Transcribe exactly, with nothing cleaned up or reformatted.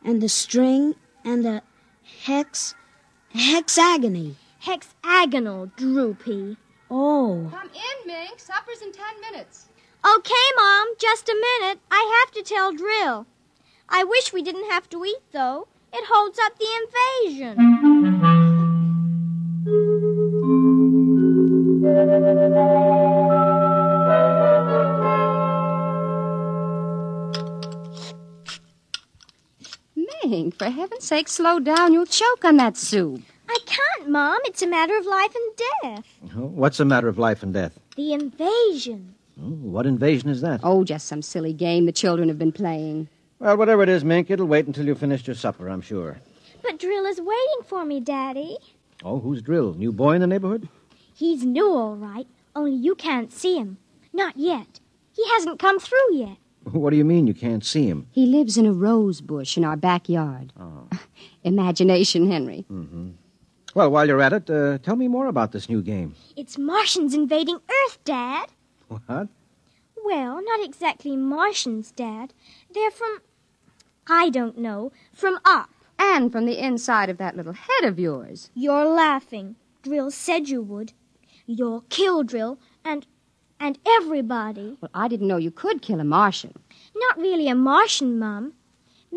and the string, and the hex... hexagony. Hexagonal, Droopy. Oh. Come in, Mink. Supper's in ten minutes. Okay, Mom, just a minute. I have to tell Drill. I wish we didn't have to eat, though. It holds up the invasion. Mink, for heaven's sake, slow down. You'll choke on that soup. I can't, Mom. It's a matter of life and death. Oh, what's a matter of life and death? The invasion. Oh, what invasion is that? Oh, just some silly game the children have been playing. Well, whatever it is, Mink, it'll wait until you've finished your supper, I'm sure. But Drill is waiting for me, Daddy. Oh, who's Drill? New boy in the neighborhood? He's new, all right, only you can't see him. Not yet. He hasn't come through yet. What do you mean you can't see him? He lives in a rose bush in our backyard. Oh. Imagination, Henry. Mm-hmm. Well, while you're at it, uh, tell me more about this new game. It's Martians invading Earth, Dad. What? Well, not exactly Martians, Dad. They're from... I don't know. From up. And from the inside of that little head of yours. You're laughing. Drill said you would. You'll kill Drill and... and everybody. Well, I didn't know you could kill a Martian. Not really a Martian, Mum.